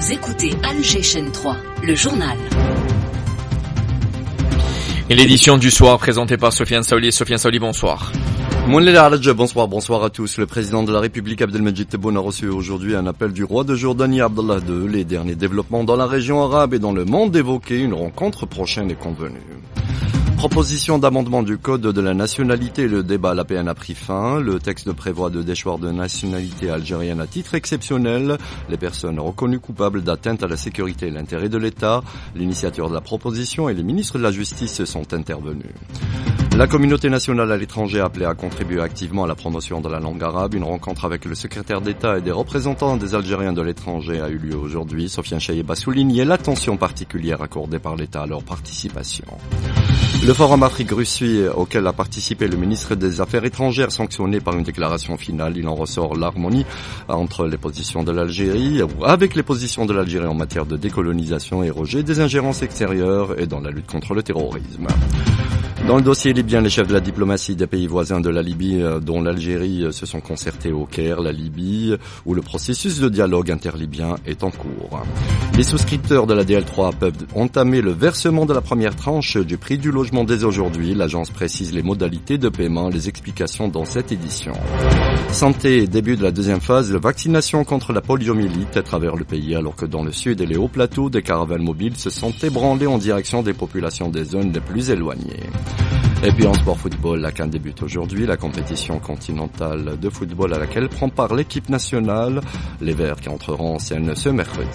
Vous écoutez Alger Chaîne 3, le journal. Et l'édition du soir présentée par Sofiane Saouli. Sofiane Saouli, bonsoir. Bonsoir à tous. Le président de la République Abdelmajid Tebboune a reçu aujourd'hui un appel du roi de Jordanie Abdallah II. Les derniers développements dans la région arabe et dans le monde évoqués, une rencontre prochaine est convenue. Proposition d'amendement du code de la nationalité, le débat à l'APN a pris fin. Le texte prévoit de déchoir de nationalité algérienne à titre exceptionnel les personnes reconnues coupables d'atteinte à la sécurité et l'intérêt de l'État. L'initiateur de la proposition et les ministres de la Justice sont intervenus. La communauté nationale à l'étranger a appelé à contribuer activement à la promotion de la langue arabe. Une rencontre avec le secrétaire d'État et des représentants des Algériens de l'étranger a eu lieu aujourd'hui. Sofiane Chaïeb a souligné l'attention particulière accordée par l'État à leur participation. Le Forum Afrique-Russie auquel a participé le ministre des Affaires étrangères sanctionné par une déclaration finale. Il en ressort l'harmonie entre les positions de l'Algérie, avec les positions de l'Algérie en matière de décolonisation et rejet des ingérences extérieures et dans la lutte contre le terrorisme. Dans le dossier libyen, les chefs de la diplomatie des pays voisins de la Libye, dont l'Algérie, se sont concertés au Caire, la Libye, où le processus de dialogue interlibyen est en cours. Les souscripteurs de la DL3 peuvent entamer le versement de la première tranche du prix du logement dès aujourd'hui. L'agence précise les modalités de paiement, les explications dans cette édition. Santé, début de la deuxième phase de vaccination contre la poliomyélite à travers le pays, alors que dans le sud et les hauts plateaux, des caravanes mobiles se sont ébranlées en direction des populations des zones les plus éloignées. Et puis en sport football, la CAN débute aujourd'hui, la compétition continentale de football à laquelle prend part l'équipe nationale, les Verts qui entreront en scène ce mercredi.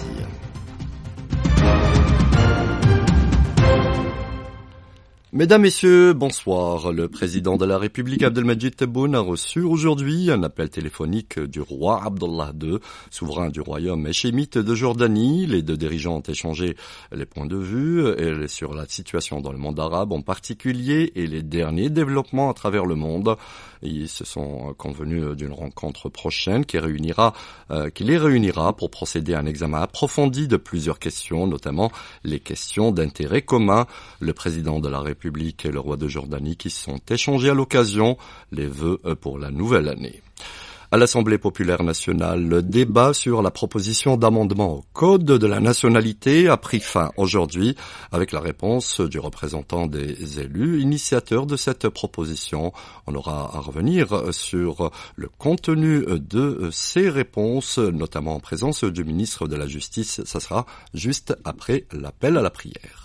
Mesdames, Messieurs, bonsoir. Le président de la République Abdelmajid Tebboune a reçu aujourd'hui un appel téléphonique du roi Abdallah II, souverain du royaume échémite de Jordanie. Les deux dirigeants ont échangé les points de vue sur la situation dans le monde arabe en particulier et les derniers développements à travers le monde. Ils se sont convenus d'une rencontre prochaine qui les réunira pour procéder à un examen approfondi de plusieurs questions, notamment les questions d'intérêt commun. Le président de la République et le roi de Jordanie qui se sont échangés à l'occasion les vœux pour la nouvelle année. À l'Assemblée populaire nationale, le débat sur la proposition d'amendement au code de la nationalité a pris fin aujourd'hui avec la réponse du représentant des élus, initiateur de cette proposition. On aura à revenir sur le contenu de ces réponses, notamment en présence du ministre de la Justice. Ça sera juste après l'appel à la prière.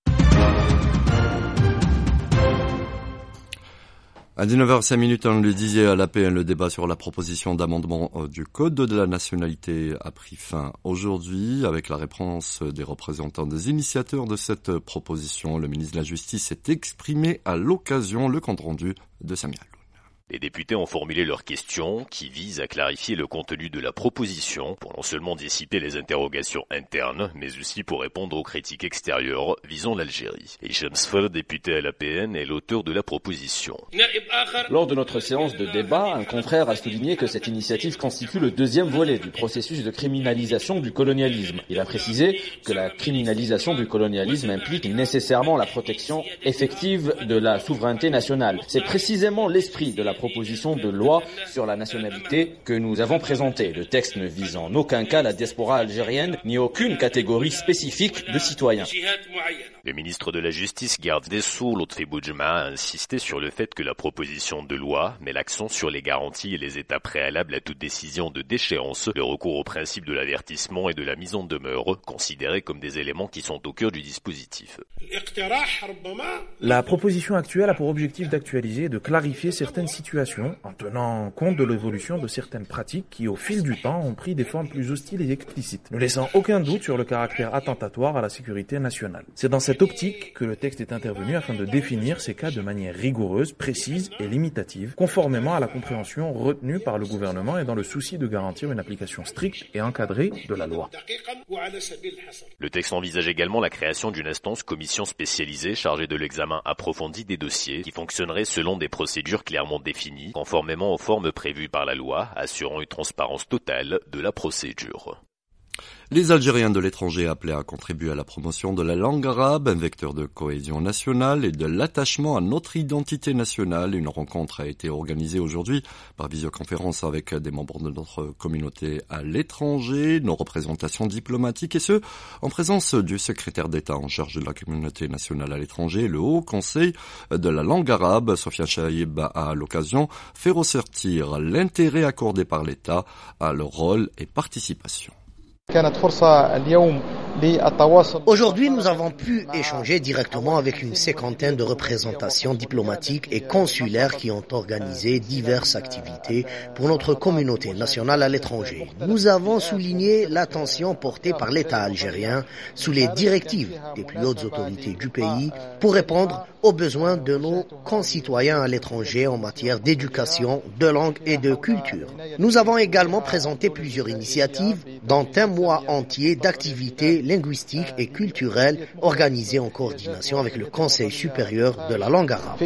À 19h05, on le disait à l'APN, le débat sur la proposition d'amendement du Code de la nationalité a pris fin aujourd'hui avec la réponse des représentants des initiateurs de cette proposition. Le ministre de la Justice s'est exprimé à l'occasion, le compte rendu de Samia Alloune. Les députés ont formulé leurs questions qui visent à clarifier le contenu de la proposition pour non seulement dissiper les interrogations internes, mais aussi pour répondre aux critiques extérieures visant l'Algérie. Hicham Sfer, député à l'APN, est l'auteur de la proposition. Lors de notre séance de débat, un confrère a souligné que cette initiative constitue le deuxième volet du processus de criminalisation du colonialisme. Il a précisé que la criminalisation du colonialisme implique nécessairement la protection effective de la souveraineté nationale. C'est précisément l'esprit de la proposition de loi sur la nationalité que nous avons présentée. Le texte ne vise en aucun cas la diaspora algérienne ni aucune catégorie spécifique de citoyens. Le ministre de la Justice, garde des Sceaux, Lotfi Boudjma, a insisté sur le fait que la proposition de loi met l'accent sur les garanties et les étapes préalables à toute décision de déchéance, le recours au principe de l'avertissement et de la mise en demeure, considérés comme des éléments qui sont au cœur du dispositif. La proposition actuelle a pour objectif d'actualiser et de clarifier certaines situations en tenant compte de l'évolution de certaines pratiques qui, au fil du temps, ont pris des formes plus hostiles et explicites, ne laissant aucun doute sur le caractère attentatoire à la sécurité nationale. C'est dans cette optique que le texte est intervenu afin de définir ces cas de manière rigoureuse, précise et limitative, conformément à la compréhension retenue par le gouvernement et dans le souci de garantir une application stricte et encadrée de la loi. Le texte envisage également la création d'une instance commission spécialisée chargée de l'examen approfondi des dossiers qui fonctionnerait selon des procédures clairement définies, conformément aux formes prévues par la loi, assurant une transparence totale de la procédure. Les Algériens de l'étranger appelés à contribuer à la promotion de la langue arabe, un vecteur de cohésion nationale et de l'attachement à notre identité nationale. Une rencontre a été organisée aujourd'hui par visioconférence avec des membres de notre communauté à l'étranger, nos représentations diplomatiques et ce, en présence du secrétaire d'État en charge de la communauté nationale à l'étranger, le Haut Conseil de la langue arabe. Sofiane Chaïb a à l'occasion fait ressortir l'intérêt accordé par l'État à leur rôle et participation. Aujourd'hui, nous avons pu échanger directement avec une cinquantaine de représentations diplomatiques et consulaires qui ont organisé diverses activités pour notre communauté nationale à l'étranger. Nous avons souligné l'attention portée par l'État algérien sous les directives des plus hautes autorités du pays pour répondre aux besoins de nos concitoyens à l'étranger en matière d'éducation, de langue et de culture. Nous avons également présenté plusieurs initiatives, dont un mois entier d'activités linguistiques et culturelles organisées en coordination avec le Conseil supérieur de la langue arabe.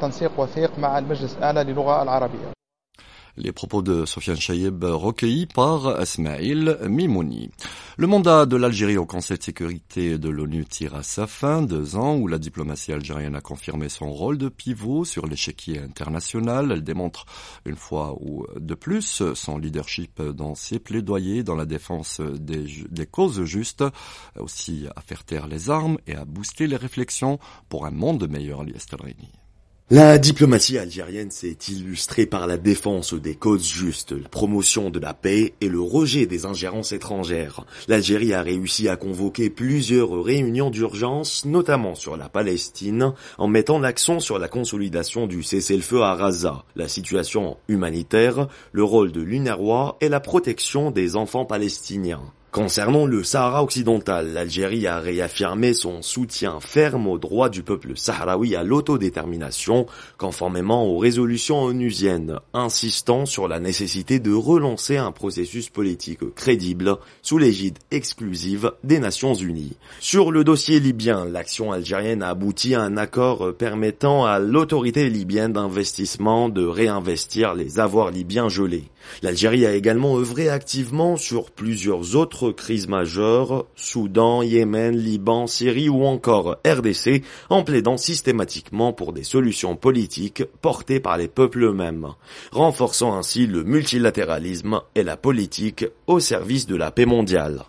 Les propos de Sofiane Chaïb recueillis par Ismail Mimouni. Le mandat de l'Algérie au Conseil de sécurité de l'ONU tire à sa fin, 2 ans où la diplomatie algérienne a confirmé son rôle de pivot sur l'échiquier international. Elle démontre une fois ou de plus son leadership dans ses plaidoyers dans la défense des causes justes, aussi à faire taire les armes et à booster les réflexions pour un monde meilleur, Lies Telrini. La diplomatie algérienne s'est illustrée par la défense des causes justes, la promotion de la paix et le rejet des ingérences étrangères. L'Algérie a réussi à convoquer plusieurs réunions d'urgence, notamment sur la Palestine, en mettant l'accent sur la consolidation du cessez-le-feu à Gaza, la situation humanitaire, le rôle de l'UNRWA et la protection des enfants palestiniens. Concernant le Sahara occidental, l'Algérie a réaffirmé son soutien ferme aux droits du peuple sahraoui à l'autodétermination, conformément aux résolutions onusiennes, insistant sur la nécessité de relancer un processus politique crédible sous l'égide exclusive des Nations Unies. Sur le dossier libyen, l'action algérienne a abouti à un accord permettant à l'autorité libyenne d'investissement de réinvestir les avoirs libyens gelés. L'Algérie a également œuvré activement sur plusieurs autres crises majeures, Soudan, Yémen, Liban, Syrie ou encore RDC, en plaidant systématiquement pour des solutions politiques portées par les peuples eux-mêmes, renforçant ainsi le multilatéralisme et la politique au service de la paix mondiale.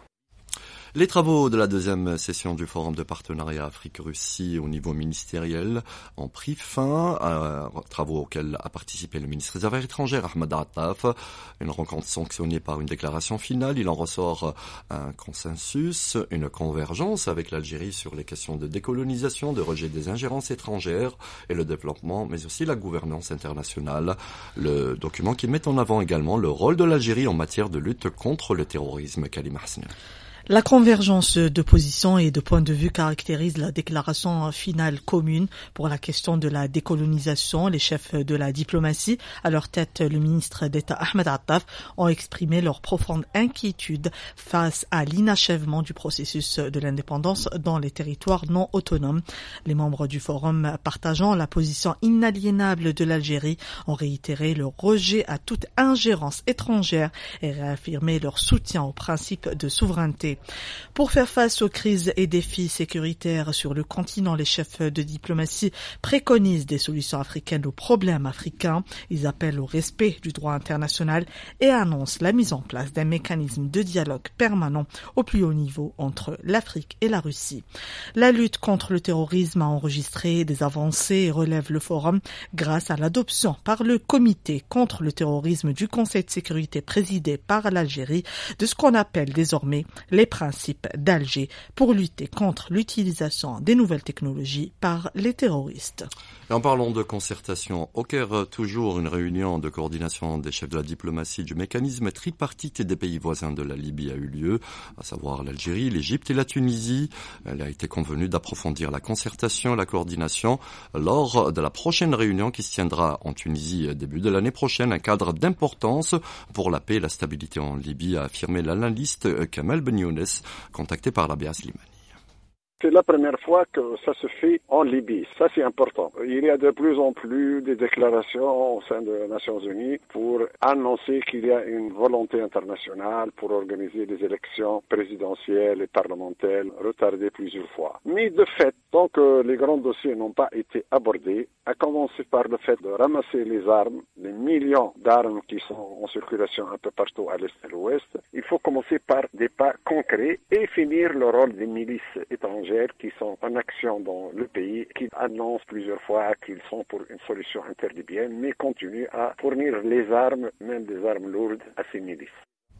Les travaux de la deuxième session du Forum de partenariat Afrique-Russie au niveau ministériel ont pris fin, travaux auxquels a participé le ministre des Affaires étrangères Ahmed Attaf. Une rencontre sanctionnée par une déclaration finale. Il en ressort un consensus, une convergence avec l'Algérie sur les questions de décolonisation, de rejet des ingérences étrangères et le développement, mais aussi la gouvernance internationale. Le document qui met en avant également le rôle de l'Algérie en matière de lutte contre le terrorisme. Kalim Hassan. La convergence de positions et de points de vue caractérise la déclaration finale commune pour la question de la décolonisation. Les chefs de la diplomatie, à leur tête le ministre d'État Ahmed Attaf, ont exprimé leur profonde inquiétude face à l'inachèvement du processus de l'indépendance dans les territoires non autonomes. Les membres du forum, partageant la position inaliénable de l'Algérie, ont réitéré leur rejet à toute ingérence étrangère et réaffirmé leur soutien au principe de souveraineté. Pour faire face aux crises et défis sécuritaires sur le continent, les chefs de diplomatie préconisent des solutions africaines aux problèmes africains. Ils appellent au respect du droit international et annoncent la mise en place d'un mécanisme de dialogue permanent au plus haut niveau entre l'Afrique et la Russie. La lutte contre le terrorisme a enregistré des avancées et relève le forum grâce à l'adoption par le comité contre le terrorisme du Conseil de sécurité présidé par l'Algérie de ce qu'on appelle désormais les principes d'Alger pour lutter contre l'utilisation des nouvelles technologies par les terroristes. Et en parlant de concertation, au Caire, toujours une réunion de coordination des chefs de la diplomatie du mécanisme tripartite des pays voisins de la Libye a eu lieu, à savoir l'Algérie, l'Égypte et la Tunisie. Il a été convenu d'approfondir la concertation et la coordination lors de la prochaine réunion qui se tiendra en Tunisie début de l'année prochaine, un cadre d'importance pour la paix et la stabilité en Libye, a affirmé l'analyste Kamel Ben Younes, contacté par l'Abbas Slimani. C'est la première fois que ça se fait en Libye. Ça, c'est important. Il y a de plus en plus des déclarations au sein des Nations Unies pour annoncer qu'il y a une volonté internationale pour organiser des élections présidentielles et parlementaires retardées plusieurs fois. Mais de fait, tant que les grands dossiers n'ont pas été abordés, à commencer par le fait de ramasser les armes, les millions d'armes qui sont en circulation un peu partout à l'est et à l'ouest, il faut commencer par des pas concrets et finir le rôle des milices étrangères qui sont en action dans le pays, qui annoncent plusieurs fois qu'ils sont pour une solution interlibyenne, mais continuent à fournir les armes, même des armes lourdes, à ces milices.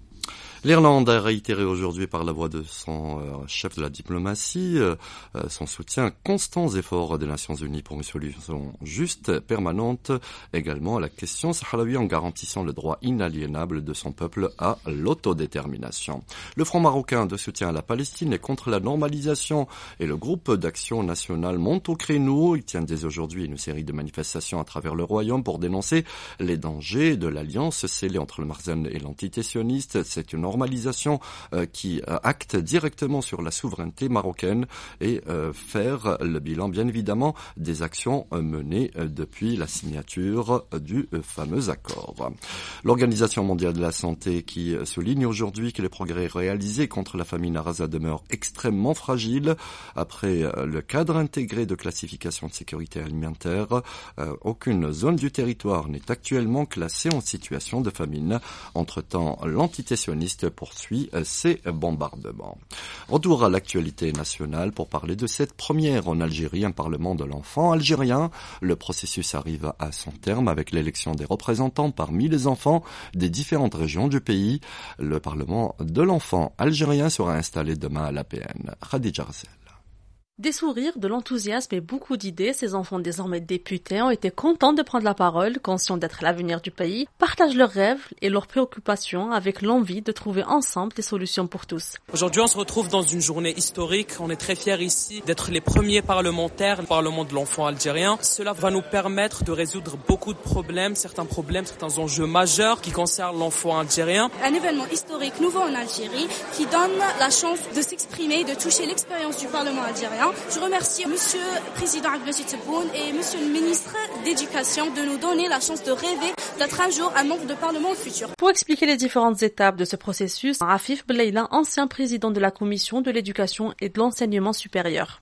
L'Irlande a réitéré aujourd'hui par la voix de son chef de la diplomatie son soutien à constants efforts des Nations Unies pour une solution juste, permanente, également à la question sahraoui en garantissant le droit inaliénable de son peuple à l'autodétermination. Le Front marocain de soutien à la Palestine est contre la normalisation et le groupe d'action nationale monte au créneau. Il tient dès aujourd'hui une série de manifestations à travers le royaume pour dénoncer les dangers de l'alliance scellée entre le Marzen et l'entité sioniste. C'est une normalisation qui acte directement sur la souveraineté marocaine et faire le bilan, bien évidemment, des actions menées depuis la signature du fameux accord. L'Organisation mondiale de la santé qui souligne aujourd'hui que les progrès réalisés contre la famine à Gaza demeurent extrêmement fragiles. Après le cadre intégré de classification de sécurité alimentaire, aucune zone du territoire n'est actuellement classée en situation de famine. Entre-temps, l'entité sioniste poursuit ses bombardements. Retour à l'actualité nationale pour parler de cette première en Algérie, un parlement de l'enfant algérien. Le processus arrive à son terme avec l'élection des représentants parmi les enfants des différentes régions du pays. Le parlement de l'enfant algérien sera installé demain à l'APN. Khadija Rassel. Des sourires, de l'enthousiasme et beaucoup d'idées, ces enfants désormais députés ont été contents de prendre la parole, conscients d'être l'avenir du pays, partagent leurs rêves et leurs préoccupations avec l'envie de trouver ensemble des solutions pour tous. Aujourd'hui, on se retrouve dans une journée historique. On est très fiers ici d'être les premiers parlementaires, le Parlement de l'enfant algérien. Cela va nous permettre de résoudre beaucoup de problèmes, certains enjeux majeurs qui concernent l'enfant algérien. Un événement historique nouveau en Algérie qui donne la chance de s'exprimer, de toucher l'expérience du Parlement algérien. Je remercie Monsieur le Président Abdelmajid Tebboune et Monsieur le Ministre d'Éducation de nous donner la chance de rêver d'être un jour un membre de Parlement futur. Pour expliquer les différentes étapes de ce processus, Afif Belaïla, ancien président de la Commission de l'Éducation et de l'Enseignement supérieur.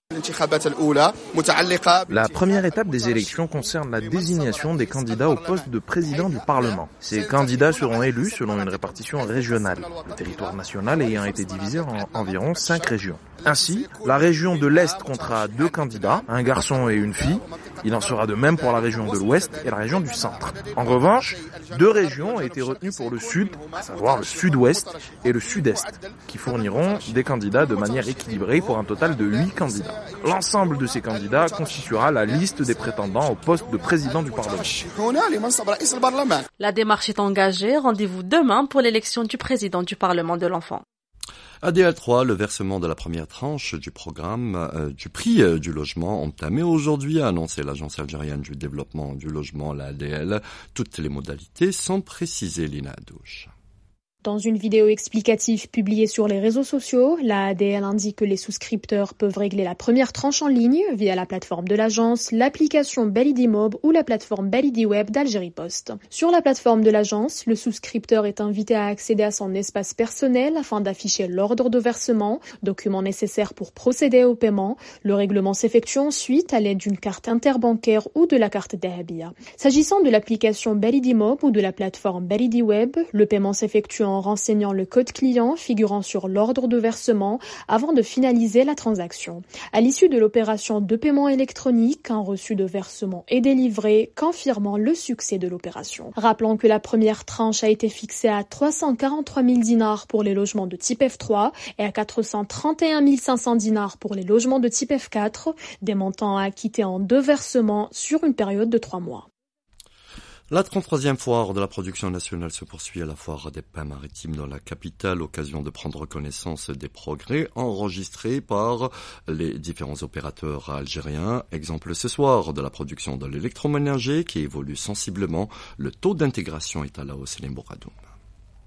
La première étape des élections concerne la désignation des candidats au poste de président du Parlement. Ces candidats seront élus selon une répartition régionale, le territoire national ayant été divisé en environ 5 régions. Ainsi, la région de l'Est comptera 2 candidats, un garçon et une fille. Il en sera de même pour la région de l'Ouest et la région du Centre. En revanche, 2 régions ont été retenues pour le Sud, à savoir le Sud-Ouest et le Sud-Est, qui fourniront des candidats de manière équilibrée pour un total de 8 candidats. L'ensemble de ces candidats constituera la liste des prétendants au poste de président du Parlement. La démarche est engagée. Rendez-vous demain pour l'élection du président du Parlement de l'enfant. ADL 3, le versement de la première tranche du programme du prix du logement entamé aujourd'hui, a annoncé l'Agence algérienne du développement du logement, la ADL. Toutes les modalités sont précisées, Lina Adouche. Dans une vidéo explicative publiée sur les réseaux sociaux, la ADL indique que les souscripteurs peuvent régler la première tranche en ligne via la plateforme de l'agence, l'application Belidimob ou la plateforme Belidweb d'Algérie Post. Sur la plateforme de l'agence, le souscripteur est invité à accéder à son espace personnel afin d'afficher l'ordre de versement, documents nécessaires pour procéder au paiement. Le règlement s'effectue ensuite à l'aide d'une carte interbancaire ou de la carte Dahabia. S'agissant de l'application Belidimob ou de la plateforme Belidweb, le paiement s'effectue en renseignant le code client figurant sur l'ordre de versement avant de finaliser la transaction. À l'issue de l'opération de paiement électronique, un reçu de versement est délivré, confirmant le succès de l'opération. Rappelons que la première tranche a été fixée à 343 000 dinars pour les logements de type F3 et à 431 500 dinars pour les logements de type F4, des montants à acquitter en 2 versements sur une période de 3 mois. La 33e foire de la production nationale se poursuit à la foire des pains maritimes dans la capitale, occasion de prendre connaissance des progrès enregistrés par les différents opérateurs algériens. Exemple ce soir de la production de l'électroménager qui évolue sensiblement. Le taux d'intégration est à la hausse.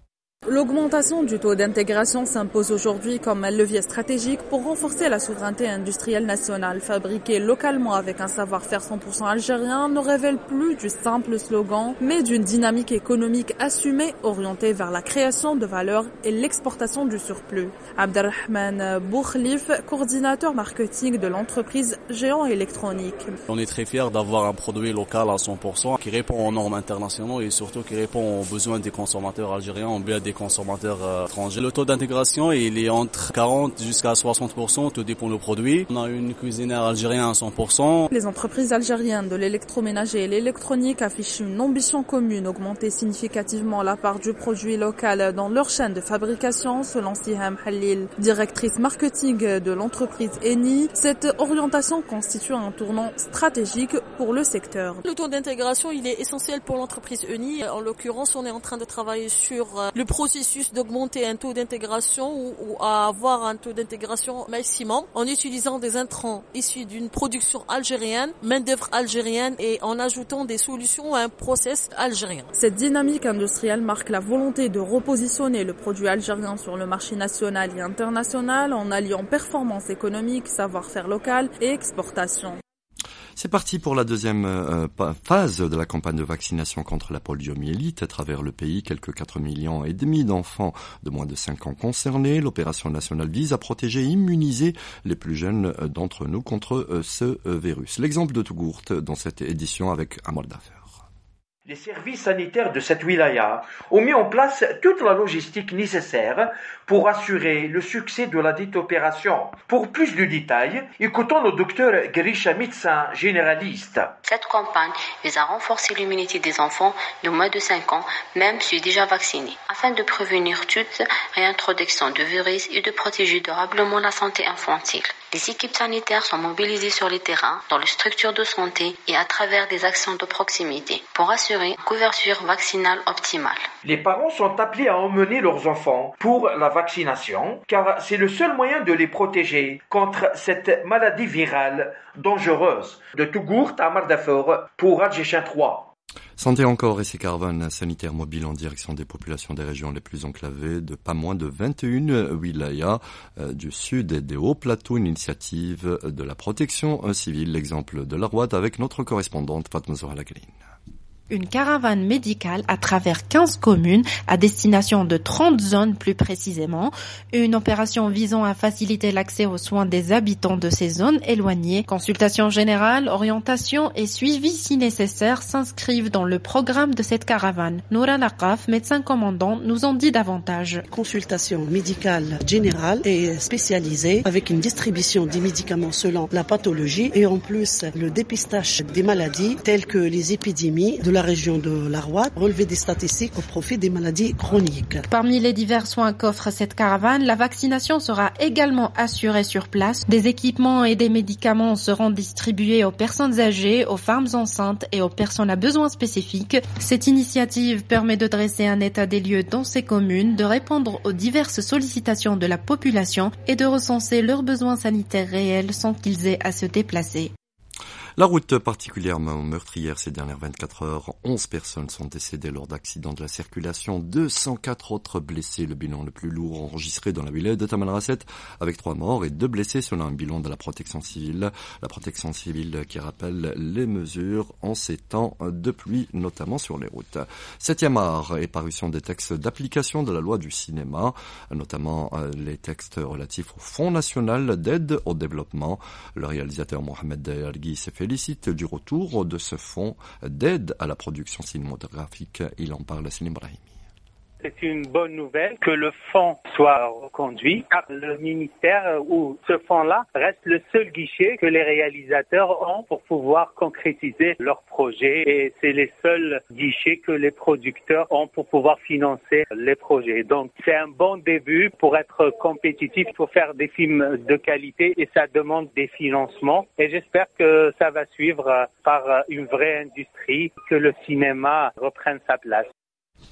L'augmentation du taux d'intégration s'impose aujourd'hui comme un levier stratégique pour renforcer la souveraineté industrielle nationale. Fabriquer localement avec un savoir-faire 100% algérien ne révèle plus du simple slogan, mais d'une dynamique économique assumée orientée vers la création de valeur et l'exportation du surplus. Abdelrahman Boukhlif, coordinateur marketing de l'entreprise Géant Électronique. On est très fiers d'avoir un produit local à 100% qui répond aux normes internationales et surtout qui répond aux besoins des consommateurs algériens ou bien des consommateurs étrangers. Le taux d'intégration, il est entre 40 jusqu'à 60%, tout dépend du produit. On a une cuisinière algérienne à 100%. Les entreprises algériennes de l'électroménager et l'électronique affichent une ambition commune, augmenter significativement la part du produit local dans leur chaîne de fabrication, selon Siham Halil, directrice marketing de l'entreprise Eni. Cette orientation constitue un tournant stratégique pour le secteur. Le taux d'intégration, il est essentiel pour l'entreprise Eni. En l'occurrence, on est en train de travailler sur le processus d'augmenter un taux d'intégration ou à avoir un taux d'intégration maximum en utilisant des intrants issus d'une production algérienne, main-d'œuvre algérienne et en ajoutant des solutions à un process algérien. Cette dynamique industrielle marque la volonté de repositionner le produit algérien sur le marché national et international en alliant performance économique, savoir-faire local et exportation. C'est parti pour la deuxième phase de la campagne de vaccination contre la poliomyélite. À travers le pays, quelques 4,5 millions d'enfants de moins de 5 ans concernés. L'opération nationale vise à protéger et immuniser les plus jeunes d'entre nous contre ce virus. L'exemple de Tougourt dans cette édition avec Amar Dafer. Les services sanitaires de cette wilaya ont mis en place toute la logistique nécessaire pour assurer le succès de la dite opération. Pour plus de détails, écoutons le docteur Grisha, médecin généraliste. Cette campagne vise à renforcer l'immunité des enfants de moins de 5 ans, même ceux déjà vaccinés, afin de prévenir toute réintroduction de virus et de protéger durablement la santé infantile. Les équipes sanitaires sont mobilisées sur les terrains, dans les structures de santé et à travers des actions de proximité pour assurer une couverture vaccinale optimale. Les parents sont appelés à emmener leurs enfants pour la vaccination, car c'est le seul moyen de les protéger contre cette maladie virale dangereuse. De Tougourt à Mardafor pour Adjechin 3. Santé encore et ses caravanes sanitaires mobiles en direction des populations des régions les plus enclavées de pas moins de 21 wilayas du sud et des hauts plateaux, une initiative de la protection civile. L'exemple de la Rouad avec notre correspondante Fatma Zohra-Lagline. Une caravane médicale à travers 15 communes à destination de 30 zones plus précisément. Une opération visant à faciliter l'accès aux soins des habitants de ces zones éloignées. Consultation générale, orientation et suivi si nécessaire s'inscrivent dans le programme de cette caravane. Noura Laqaf, médecin commandant, nous en dit davantage. Consultation médicale générale et spécialisée avec une distribution des médicaments selon la pathologie et en plus le dépistage des maladies telles que les épidémies de la région de la Rouad, relever des statistiques au profit des maladies chroniques. Parmi les divers soins qu'offre cette caravane, la vaccination sera également assurée sur place. Des équipements et des médicaments seront distribués aux personnes âgées, aux femmes enceintes et aux personnes à besoins spécifiques. Cette initiative permet de dresser un état des lieux dans ces communes, de répondre aux diverses sollicitations de la population et de recenser leurs besoins sanitaires réels sans qu'ils aient à se déplacer. La route particulièrement meurtrière ces dernières 24 heures. 11 personnes sont décédées lors d'accidents de la circulation. 204 autres blessés. Le bilan le plus lourd enregistré dans la wilaya de Tamanrasset avec 3 morts et 2 blessés selon un bilan de la protection civile. La protection civile qui rappelle les mesures en ces temps de pluie, notamment sur les routes. 7e art et parution des textes d'application de la loi du cinéma, notamment les textes relatifs au Fonds national d'aide au développement. Le réalisateur Mohamed Dayargui s'est félicite du retour de ce fonds d'aide à la production cinématographique. Il en parle à Salim Brahimi. C'est une bonne nouvelle que le fonds soit reconduit, car le ministère ou ce fonds-là reste le seul guichet que les réalisateurs ont pour pouvoir concrétiser leurs projets et c'est les seuls guichets que les producteurs ont pour pouvoir financer les projets. Donc c'est un bon début pour être compétitif, pour faire des films de qualité et ça demande des financements et j'espère que ça va suivre par une vraie industrie, que le cinéma reprenne sa place.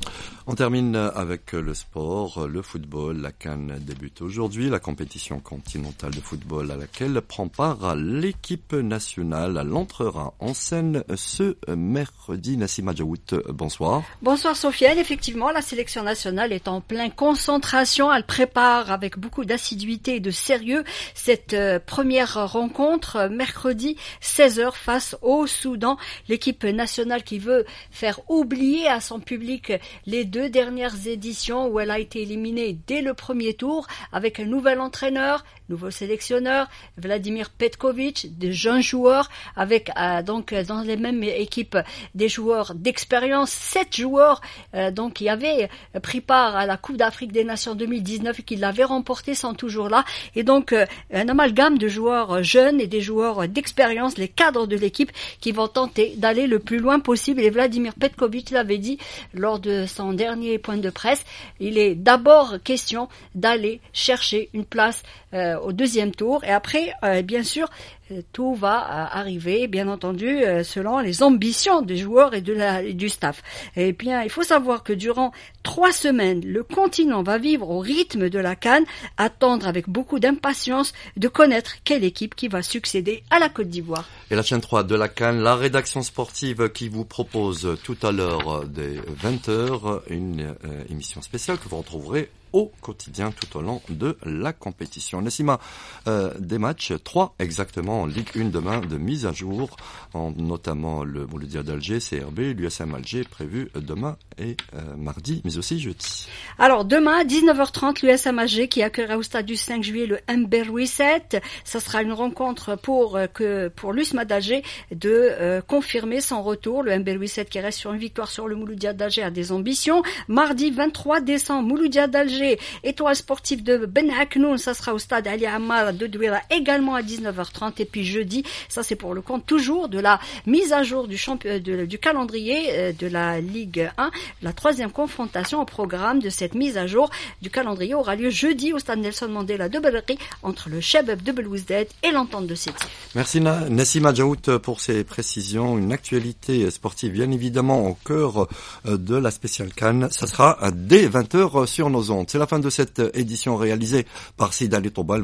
On termine avec le sport, le football. La CAN débute aujourd'hui, la compétition continentale de football à laquelle prend part l'équipe nationale. Elle entrera en scène ce mercredi. Nassima Djaout, bonsoir. Bonsoir Sofiane. Effectivement, la sélection nationale est en pleine concentration. Elle prépare avec beaucoup d'assiduité et de sérieux cette première rencontre mercredi 16h face au Soudan. L'équipe nationale qui veut faire oublier à son public les deux dernières éditions où elle a été éliminée dès le premier tour avec un nouvel entraîneur, nouveau sélectionneur, Vladimir Petkovic, de jeunes joueurs avec donc dans les mêmes équipes des joueurs d'expérience, 7 joueurs donc qui avaient pris part à la Coupe d'Afrique des Nations 2019 et qui l'avaient remporté sont toujours là et donc un amalgame de joueurs jeunes et des joueurs d'expérience, les cadres de l'équipe qui vont tenter d'aller le plus loin possible et Vladimir Petkovic l'avait dit lors de son dernier point de presse, il est d'abord question d'aller chercher une place au deuxième tour et après bien sûr tout va arriver bien entendu selon les ambitions des joueurs et du staff. Et bien il faut savoir que durant 3 semaines le continent va vivre au rythme de la CAN, attendre avec beaucoup d'impatience de connaître quelle équipe qui va succéder à la Côte d'Ivoire. Et la chaîne 3 de la CAN, la rédaction sportive qui vous propose tout à l'heure dès 20h une émission spéciale que vous retrouverez au quotidien tout au long de la compétition. Nassima, des matchs, 3 exactement en Ligue 1 demain de mise à jour, notamment le Mouloudia d'Alger, CRB, l'USM Alger prévu demain et mardi, mais aussi jeudi. Alors demain, 19h30, l'USM Alger qui accueillera au stade du 5 juillet le Mberoui 7. Ça sera une rencontre pour l'USMA d'Alger de confirmer son retour. Le Mberoui 7 qui reste sur une victoire sur le Mouloudia d'Alger a des ambitions. Mardi 23 décembre, Mouloudia d'Alger, étoile sportive de Ben Aknoun, ça sera au stade Ali Ammar de Douira également à 19h30 et puis jeudi, ça c'est pour le compte toujours de la mise à jour du calendrier de la Ligue 1. La 3e confrontation au programme de cette mise à jour du calendrier aura lieu jeudi au stade Nelson Mandela de Belri entre le Chebab de Belouizdad et l'Entente de Sétif. Merci Nassima Djaout pour ces précisions. Une actualité sportive bien évidemment au cœur de la spéciale CAN. Ça sera dès 20h sur nos ondes. C'est la fin de cette édition réalisée par Sid Ali Toubal.